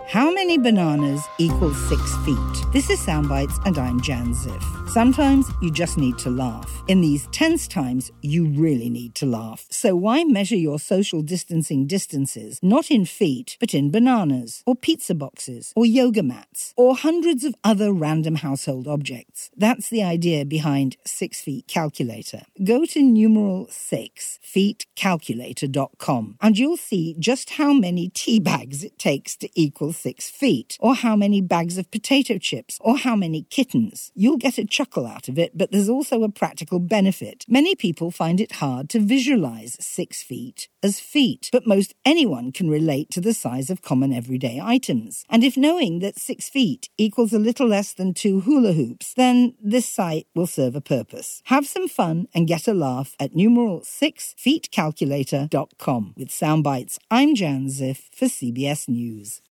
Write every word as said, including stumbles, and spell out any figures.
How many bananas equals six feet? This is Soundbites and I'm Jan Ziff. Sometimes you just need to laugh. In these tense times, you really need to laugh. So why measure your social distancing distances not in feet, but in bananas, or pizza boxes, or yoga mats, or hundreds of other random household objects? That's the idea behind Six Feet Calculator. Go to numeral six, feet calculator dot com, and you'll see just how many tea bags it takes to equal six feet, or how many bags of potato chips, or how many kittens. You'll get a chuckle out of it, but there's also a practical benefit. Many people find it hard to visualize six feet as feet, but most anyone can relate to the size of common everyday items. And if knowing that six feet equals a little less than two hula hoops, then this site will serve a purpose. Have some fun and get a laugh at numeral six feet calculator dot com. With Soundbites, I'm Jan Ziff for C B S News.